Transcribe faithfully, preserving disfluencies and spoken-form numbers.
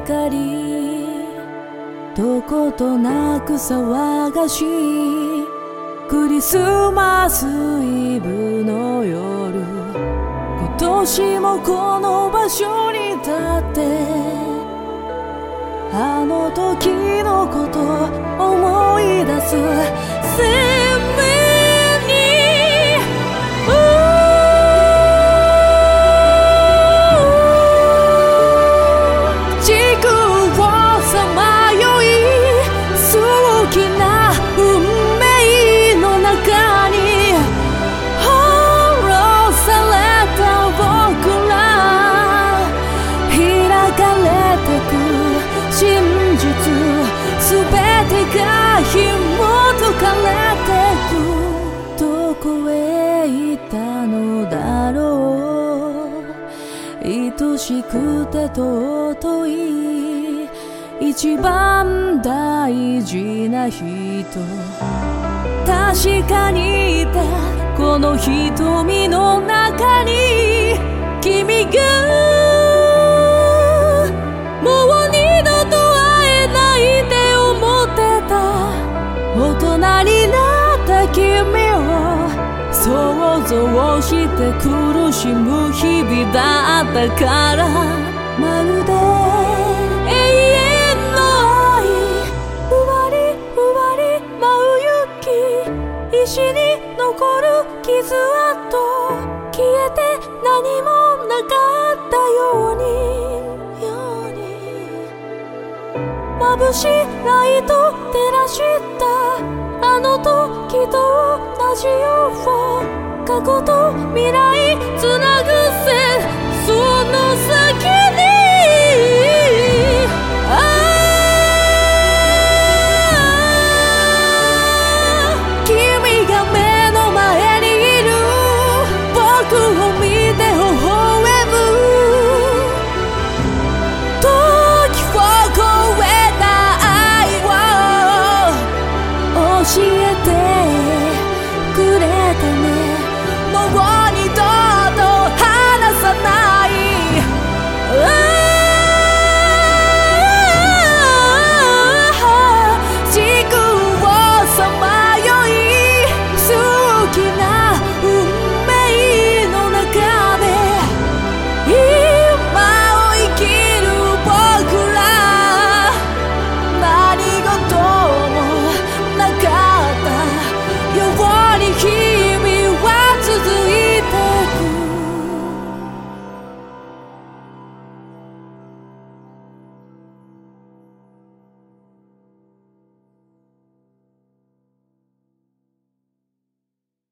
かりどことなく騒がしいクリスマスイブの夜、今年もこの場所に立ってあの時のこと思い出す。鮮明に地空をさまよい好きな運命の中に翻弄された僕ら、開かれてく真実すべてが紐解かれてく。どこへ行ったのだろう、愛しくて尊い一番大事な人、確かにいたこの瞳の中に君が。もう二度と会えないって思ってた大人になった君を想像して苦しむ日々だったから、まるで永遠の愛、ふわりふわり舞う雪、石に残る傷跡、消えて何もなかったように眩しいライト照らしたあの時と同じよう、過去と未来つなぐ線その先